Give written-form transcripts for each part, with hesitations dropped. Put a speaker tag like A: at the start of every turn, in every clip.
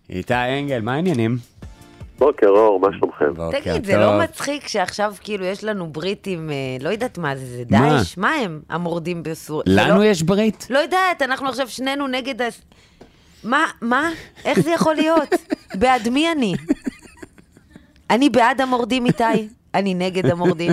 A: איתי אנגל, מה העניינים?
B: בוקר אור, מה שלומכם?
C: תגיד, זה לא מצחיק שעכשיו כאילו יש לנו בריטים, לא יודעת מה זה, זה דאעש? מה הם המורדים בסוריה?
A: לנו יש ברית?
C: לא יודעת, אנחנו עכשיו שנינו נגד... מה? איך זה יכול להיות? בעד מי אני? אני בעד המורדים איתי, אני נגד המורדים.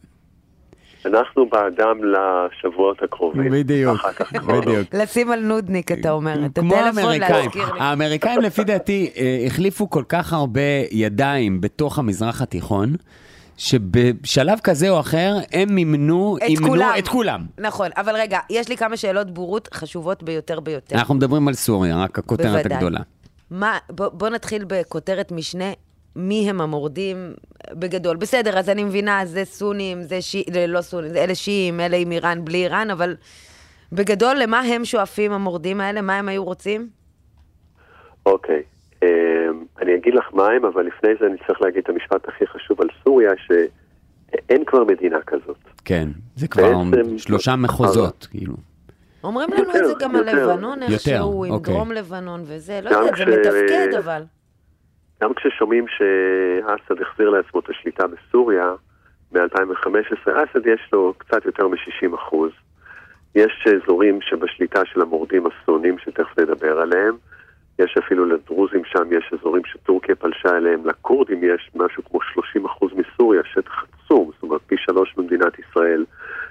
B: אנחנו באדם לשבועות הקרובים.
A: בדיוק, בדיוק.
C: לשים על נודניק, אתה אומר.
A: כמו האמריקאים. האמריקאים לפי דעתי החליפו כל כך הרבה ידיים בתוך המזרח התיכון, שבשלב כזה או אחר הם ימנו את כולם.
C: נכון, אבל רגע, יש לי כמה שאלות בורות חשובות ביותר.
A: אנחנו מדברים על סוריה, רק הכותרת הגדולה.
C: בוא נתחיל בכותרת משנה. מי הם המורדים בגדול? בסדר, אז אני מבינה, זה סונים, לא סונים, אלה שיעים, אלה עם איראן, בלי איראן, אבל בגדול, למה הם שואפים המורדים האלה? מה הם היו רוצים?
B: אוקיי, אני אגיד לך מה הם, אבל לפני זה אני צריך להגיד את המשפט הכי חשוב על סוריה, שאין כבר מדינה כזאת.
A: כן, זה כבר 3 מחוזות, כאילו.
C: אומרים לנו את זה גם על לבנון, איכשהו, עם דרום לבנון וזה, לא יודעת, זה מתפקד, אבל...
B: גם כששומעים שאסד החזיר לעצמו את השליטה בסוריה מ-2015, אסד יש לו קצת יותר מ-60%. יש אזורים שבשליטה של המורדים הסונים שתכף נדבר עליהם. יש אפילו לדרוזים שם, יש אזורים שטורקיה פלשה אליהם. לקורדים יש משהו כמו 30% מסוריה, שטח עצום, זאת אומרת פי 3 במדינת ישראל.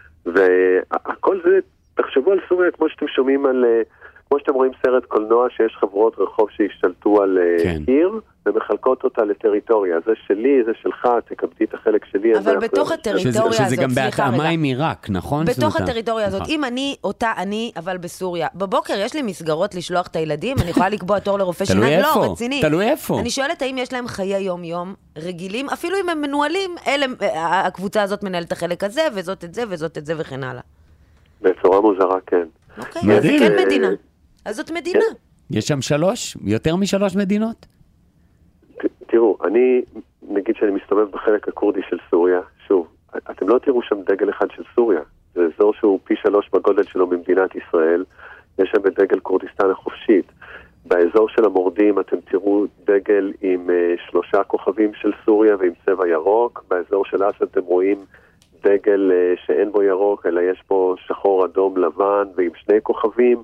B: והכל זה, תחשבו על סוריה כמו שאתם שומעים על... כמו שאתם רואים סרט קולנוע שיש חברות רחוב שהשתלטו על עיר ומחלקות אותה לטריטוריה. זה שלי, זה שלך, תקבדי את החלק שלי.
C: אבל בתוך הטריטוריה הזאת,
A: שזה גם בהתאמה עם עיראק, נכון?
C: בתוך הטריטוריה הזאת, אם אני, אבל בסוריה, בבוקר יש לי מסגרות לשלוח את הילדים, אני יכולה לקבוע תור לרופא שיניים, לא, רציני.
A: תלוי איפה.
C: אני שואלת האם יש להם חיי יום-יום רגילים, אפילו אם הם מנוהלים, הקבוצה הזאת מנהלת החלק הזה, וזאת את זה, וזאת את זה וכן הלאה.
B: בצורה מוזרה, כן.
C: אוקיי, אז זה כן מדינה. אז זאת מדינה.
A: יש שם 3? יותר מ3 מדינות?
B: תראו, נגיד שאני מסתובב בחלק הקורדי של סוריה, שוב, אתם לא תראו שם דגל אחד של סוריה. זה אזור שהוא פי 3 בגודל שלו במדינת ישראל. יש שם את דגל קורדיסטן החופשית. באזור של המורדים אתם תראו דגל עם 3 כוכבים של סוריה ועם צבע ירוק. באזור של אסד אתם רואים דגל שאין בו ירוק, אלא יש פה שחור, אדום, לבן ועם 2 כוכבים.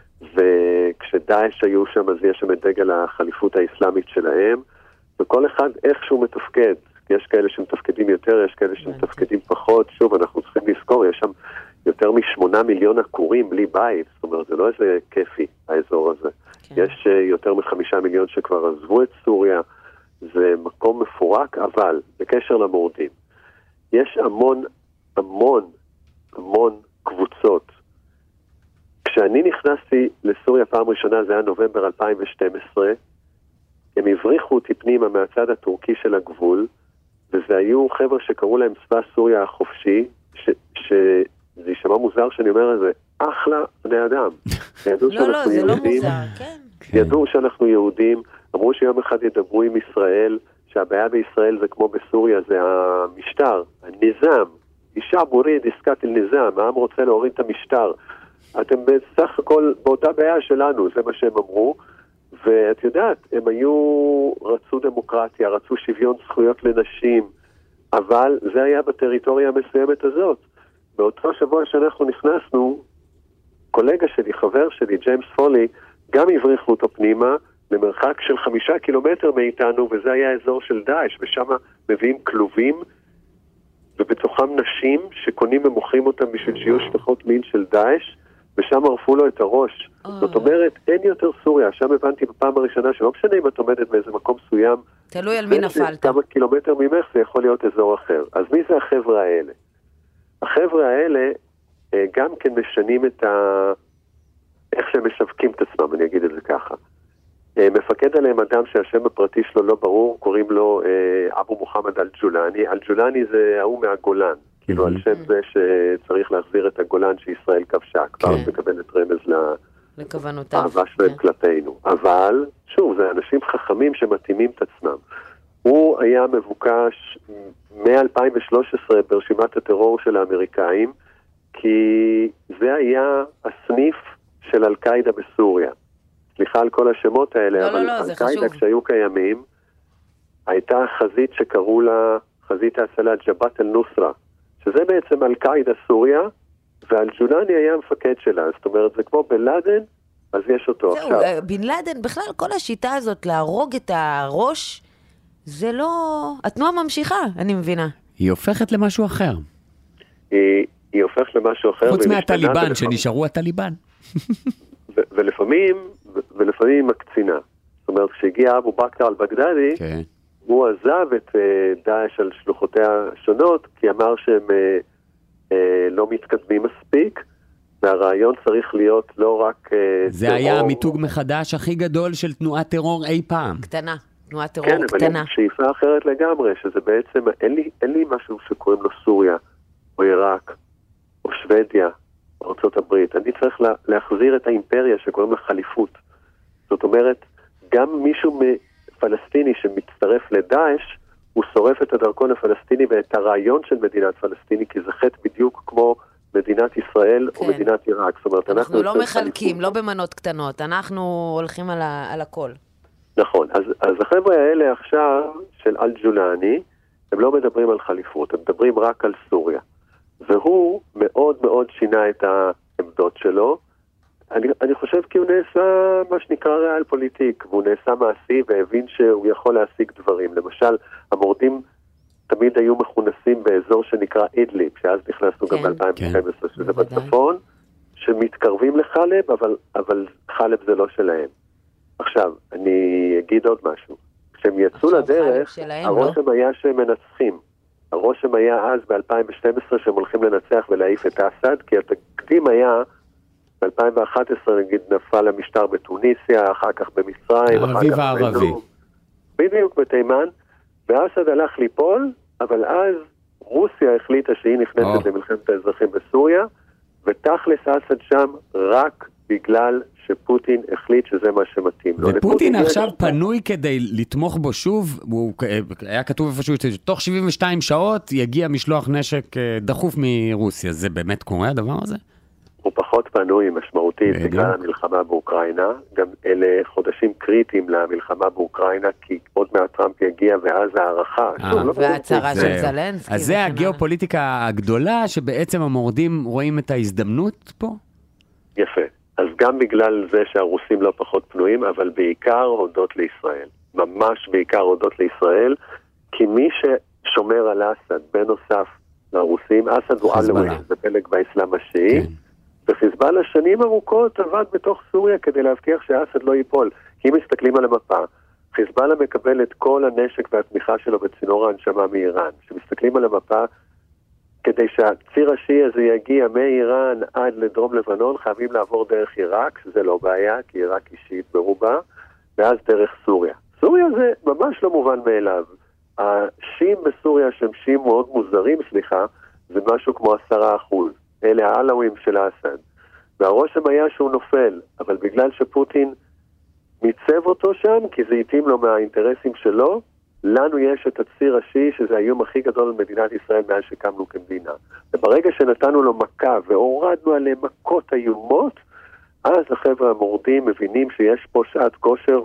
B: וכשדאעש היו שם, אז יש שם את דגל החליפות האסלאמית שלהם, וכל אחד איכשהו מתפקד. יש כאלה שמתפקדים יותר, יש כאלה שמתפקדים פחות. שוב, אנחנו צריכים לזכור, יש שם יותר מ8 מיליון עקורים בלי בית, זאת אומרת, זה לא איזה כיפי, האזור הזה. יש יותר מ5 מיליון שכבר עזבו את סוריה, זה מקום מפורק, אבל בקשר למורדים, יש המון קבוצות. כשאני נכנסתי לסוריה פעם ראשונה, זה היה נובמבר 2012, הם הבריחו אותי פנימה מהצד הטורקי של הגבול, וזה היו חבר'ה שקראו להם צבא סוריה החופשי, שזה יישמע מוזר שאני אומר את זה, אחלה בני אדם.
C: לא, זה לא מוזר, כן.
B: ידעו שאנחנו יהודים, אמרו שיום אחד ידברו עם ישראל, שהבעיה בישראל זה כמו בסוריה, זה המשטר, הניזם, אישה בוריד, עסקת אל ניזם, העם רוצה להוריד את המשטר. אתם בסך הכל באותה בעיה שלנו, זה מה שהם אמרו, ואת יודעת, הם רצו דמוקרטיה, רצו שוויון זכויות לנשים, אבל זה היה בטריטוריה המסוימת הזאת. באותו שבוע שאנחנו נכנסנו, קולגה שלי, חבר שלי, ג'יימס פולי, גם הבריחו אותו פנימה, למרחק של 5 קילומטר מאיתנו, וזה היה האזור של דאעש, ושם מביאים כלובים, ובתוכם נשים שקונים ומוכרים אותם בשביל שיהיו שטחות מין של דאעש, ושם ערפו לו את הראש. זאת אומרת, אין יותר סוריה. שם הבנתי בפעם הראשונה שלא משנה אם את עומדת באיזה מקום מסוים.
C: תלוי על מי נפלת.
B: כמה קילומטר ממך זה יכול להיות אזור אחר. אז מי זה החבר'ה האלה? החבר'ה האלה גם כן משנים איך שהם משווקים את עצמם, אני אגיד את זה ככה. מפקד עליהם אדם שהשם הפרטי שלו לא ברור, קוראים לו אבו מוחמד אל-ג'ולני. אל-ג'ולני זה ההוא מהגולן. כאילו על שם זה שצריך להחזיר את הגולן שישראל כבשה, כבר מקבלת רמז לאהבה שלהם כלפינו. אבל, שוב, זה אנשים חכמים שמתאימים את עצמם. הוא היה מבוקש מ-2013 ברשימת הטרור של האמריקאים, כי זה היה הסניף של אל-קאידה בסוריה. סליחה על כל השמות האלה, אבל אל-קאעידה כשהיו קיימים, הייתה חזית שקראו לה חזית ההצלה ג'בהת אל-נוסרה, שזה בעצם אל-קאעידה סוריה, ואל-ג'ולאני היה המפקד שלה, זאת אומרת, זה כמו בן לאדן, אז יש אותו
C: זהו,
B: עכשיו.
C: בן לאדן, בכלל כל השיטה הזאת להרוג את הראש, זה לא... התנועה ממשיכה, אני מבינה.
A: היא הופכת למשהו אחר.
B: היא הופכת למשהו אחר.
A: חוץ מהטליבן, שנשארו הטליבן.
B: ולפעמים היא מקצינה. זאת אומרת, כשהגיע אבו בכר אל-בגדדי, הוא עזב את דאעש על שלוחותיה השונות, כי אמר שהם לא מתקדמים מספיק, והרעיון צריך להיות לא רק...
A: זה היה המיתוג מחדש הכי גדול של תנועת טרור אי פעם.
C: קטנה, תנועת טרור קטנה.
B: כן, אבל שאיפה אחרת לגמרי, שזה בעצם, אין לי משהו שקוראים לו סוריה, או עיראק, או שוודיה, או ארצות הברית. אני צריך להחזיר את האימפריה שקוראים לה חליפות. זאת אומרת, גם מישהו פלסטיני שמצטרף לדאעש, הוא שורף את הדרכון הפלסטיני ואת הרעיון של מדינת פלסטיני, כי זה חטא בדיוק כמו מדינת ישראל או מדינת עיראק. זאת אומרת,
C: אנחנו לא מחלקים, לא במנות קטנות, אנחנו הולכים על הכל.
B: נכון, אז החבר'ה האלה עכשיו של אל-ג'ולאני, הם לא מדברים על חליפות, הם מדברים רק על סוריה. והוא מאוד מאוד שינה את העמדות שלו, אני חושב כי הוא נעשה מה שנקרא ריאל פוליטיק, והוא נעשה מעשי והבין שהוא יכול להשיג דברים. למשל, המורדים תמיד היו מכונסים באזור שנקרא אידליב, שאז נכנסנו גם ב-2012, שזה בצפון, שמתקרבים לחלב, אבל חלב זה לא שלהם. עכשיו, אני אגיד עוד משהו. כשהם יצאו לדרך, הרושם היה שהם מנצחים. הרושם היה אז ב-2012 שהם הולכים לנצח ולהעיף את אסד, כי התקדים היה... ב-2011 נגיד נפל המשטר בתוניסיה, אחר כך במצרים,
A: האביב הערבי.
B: בדיוק בתימן, ואסד הלך ליפול, אבל אז רוסיה החליטה שהיא נכנסת למלחמת האזרחים בסוריה, ותכלס אסד שם רק בגלל שפוטין החליט שזה מה שמתאים לו.
A: ופוטין עכשיו פנוי כדי לתמוך בו שוב, היה כתוב איפשהו שתוך 72 שעות יגיע משלוח נשק דחוף מרוסיה. זה באמת קורה הדבר הזה?
B: הוא פחות פנוי משמעותית בגלל המלחמה באוקראינה, גם אלה חודשים קריטיים למלחמה באוקראינה, כי עוד טראמפ יגיע ואז הערכה.
C: והצהרה של זלנסקי.
A: אז זה הגיאופוליטיקה הגדולה, שבעצם המורדים רואים את ההזדמנות פה?
B: יפה. אז גם בגלל זה שהרוסים לא פחות פנויים, אבל בעיקר הודות לישראל. ממש בעיקר הודות לישראל, כי מי ששומר על אסד, בנוסף לרוסים, אסד הוא אלוהי, זה פלג באסלאם השיעי, וחיזבאללה שנים ארוכות עבד בתוך סוריה כדי להבטיח שאסד לא ייפול. כי אם מסתכלים על המפה, חיזבאללה מקבל את כל הנשק והתמיכה שלו בצינור ההנשמה מאיראן. כשמסתכלים על המפה, כדי שהציר השיעי הזה יגיע מאיראן עד לדרום לבנון, חייבים לעבור דרך עיראק, שזה לא בעיה, כי עיראק היא שיעית ברובה, ואז דרך סוריה. סוריה זה ממש לא מובן מאליו. השיעים בסוריה שהם שיעים מאוד מוזרים, זה משהו כמו 10%. אלה העלווים של אסד. והרושם היה שהוא נופל, אבל בגלל שפוטין מיצב אותו שם, כי זה התאים לו מהאינטרסים שלו, לנו יש את הציר השיעי, שזה האיום הכי גדול למדינת ישראל מאז שקמנו כמדינה. וברגע שנתנו לו מכה והורדנו עליהם מכות איומות, אז החבר'ה המורדים מבינים שיש פה שעת כושר,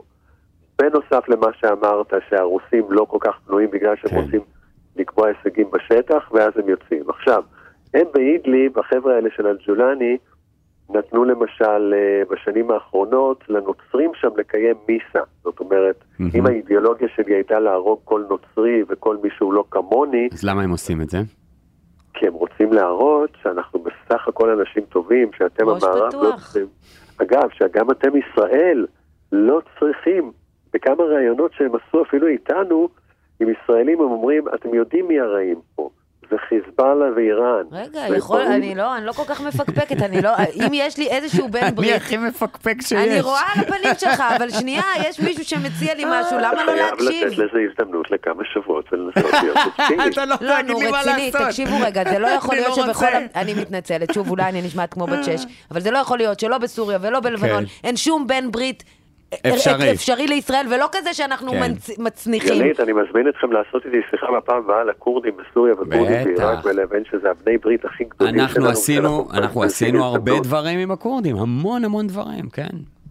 B: בנוסף למה שאמרת, שהרוסים לא כל כך פנויים בגלל שהם רוצים לקבוע הישגים בשטח, ואז הם יוצאים. עכשיו, הם באידליב, החבר'ה האלה של אל-ג'ולאני, נתנו למשל בשנים האחרונות לנוצרים שם לקיים מיסה. זאת אומרת, אם האידיאולוגיה שלי הייתה להרוג כל נוצרי וכל מישהו לא כמוני...
A: אז למה הם עושים את זה?
B: כי הם רוצים להראות שאנחנו בסך הכל אנשים טובים, שאתם המערב לא צריכים... אגב, שגם אתם ישראל לא צריכים, בכמה רעיונות שהם עשו אפילו איתנו, עם ישראלים הם אומרים, אתם יודעים מי הרעים פה. זה חיזבאללה ואיראן.
C: רגע, אני לא כל כך מפקפקת, אם יש לי איזשהו בן ברית...
A: אני הכי מפקפק שיש.
C: אני רואה על הפנים שלך, אבל שנייה, יש מישהו שמציע לי משהו, למה לא להקשיב?
B: חייב לתת לזה הזדמנות לכמה שבועות ולנסות להיות אופטימי.
A: אתה לא תגיד לי מה לעשות.
C: תקשיבו רגע, זה לא יכול להיות שבכל... אני מתנצלת, שוב, אולי אני נשמעת כמו בת 6, אבל זה לא יכול להיות שלא בסוריה ולא בלבנון, אין שום בן ברית אפשרי לישראל, ולא כזה שאנחנו מצניחים.
B: גלית, אני מזמין אתכם לעשות איתי שיחה בפעם הבאה לקורדים בסוריה וכורדים בעיראק, ולהבין שזה הבני ברית הכי גדולים
A: שלנו. אנחנו עשינו הרבה דברים עם הקורדים, המון דברים, כן.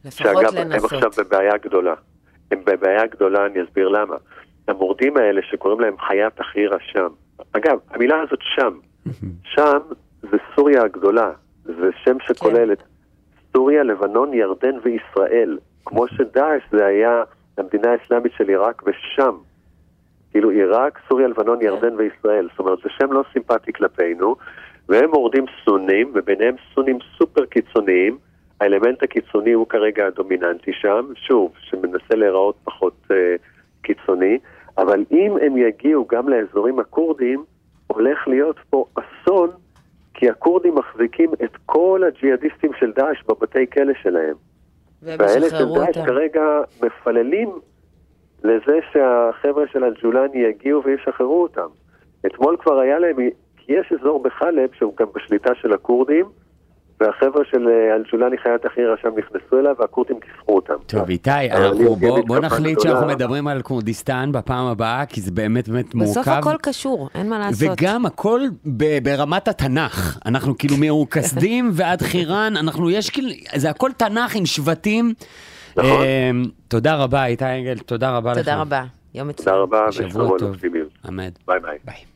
C: לפחות
B: שאגב,
C: לנסות.
B: הם עכשיו בבעיה גדולה. הם בבעיה גדולה, אני אסביר למה. המורדים האלה שקוראים להם חיית תחריר השם. אגב, המילה הזאת שם. שם זה סוריה הגדולה. זה שם שכולל את סוריה, לבנון, ירדן וישראל. כמו שדאעש זה היה המדינה האסלאמית של עיראק ושם. כאילו עיראק, סוריה, לבנון, ירדן וישראל. זאת אומרת, זה שם לא סימפטי כלפינו, והם מורדים סונים, וביניהם סונים סופר קיצוניים. האלמנט הקיצוני הוא כרגע הדומיננטי שם, שוב, שמנסה להיראות פחות קיצוני, אבל אם הם יגיעו גם לאזורים הקורדים, הולך להיות פה אסון, כי הקורדים מחזיקים את כל הג'יהאדיסטים של דאעש בבתי כלא שלהם. והאלה של דאעש כרגע מפללים לזה שהחבר'ה של אל-ג'ולני יגיעו וישחררו אותם. אתמול כבר היה להם, כי יש אזור בחלב שהוא גם בשליטה של הקורדים, והחבר'ה של אל-ג'ולני חיית תחריר שם נכנסו אליו, והקורדים כיסחו אותם.
A: טוב, איתי, בוא נחליט שאנחנו מדברים על כורדיסטן בפעם הבאה, כי זה באמת מורכב.
C: בסוף הכל קשור, אין מה לעשות.
A: וגם הכל ברמת התנ"ך. אנחנו כאילו מרוכזים ועד חירן, זה הכל תנ"ך עם שבטים. תודה רבה, איתי אנגל, תודה רבה לך.
C: תודה רבה, יום מצוין.
B: תודה רבה,
A: שבוע טוב. אמן.
B: ביי ביי.
A: ביי.